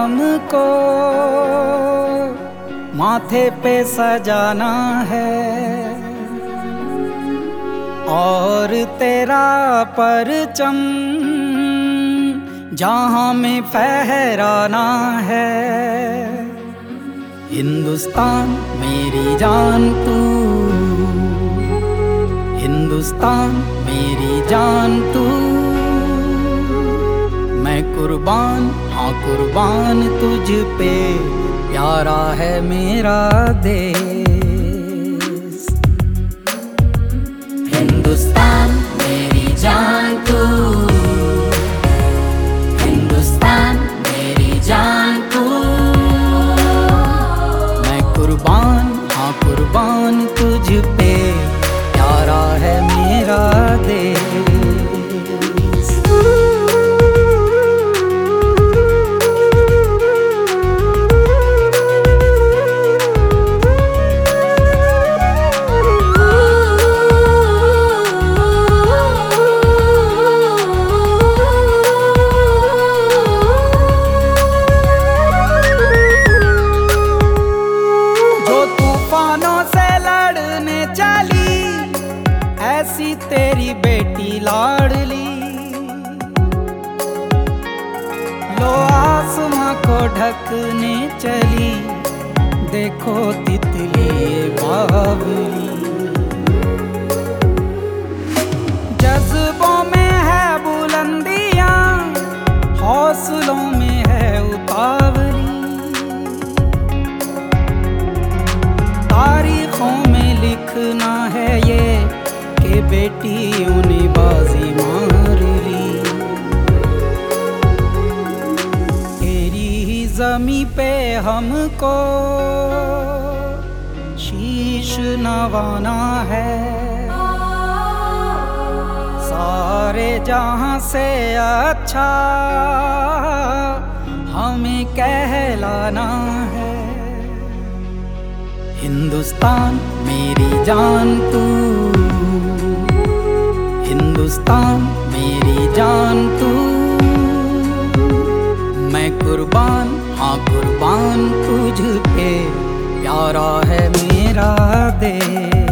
हमको माथे पे सजाना है और तेरा परचम जहां में फहराना है। हिंदुस्तान मेरी जान तू, हिंदुस्तान मेरी जान तू, मैं कुर्बान, हाँ कुर्बान तुझ पे, प्यारा है मेरा देश। हिंदुस्तान मेरी जान तू, हिंदुस्तान मेरी जान तू, मैं कुर्बान, हाँ कुर्बान तुझ पे, प्यारा है मेरा देश। ऐसी तेरी बेटी लाडली, लो आसमां को ढकने चली, देखो तितली ये बावली। जज्बों में है बुलंदियां, हौसलों में है उतावली, तारीखों में लिखना है ये कि बेटियों ने बाजी मार ली। तेरी ही ज़मीं पे हमको शीश नवाना है, सारे जहां से अच्छा हमें कहलाना है। हिंदुस्तान मेरी जान तू, हिंदुस्तान मेरी जान तू, मैं कुर्बान, हाँ कुर्बान तुझ पे, प्यारा है मेरा देश।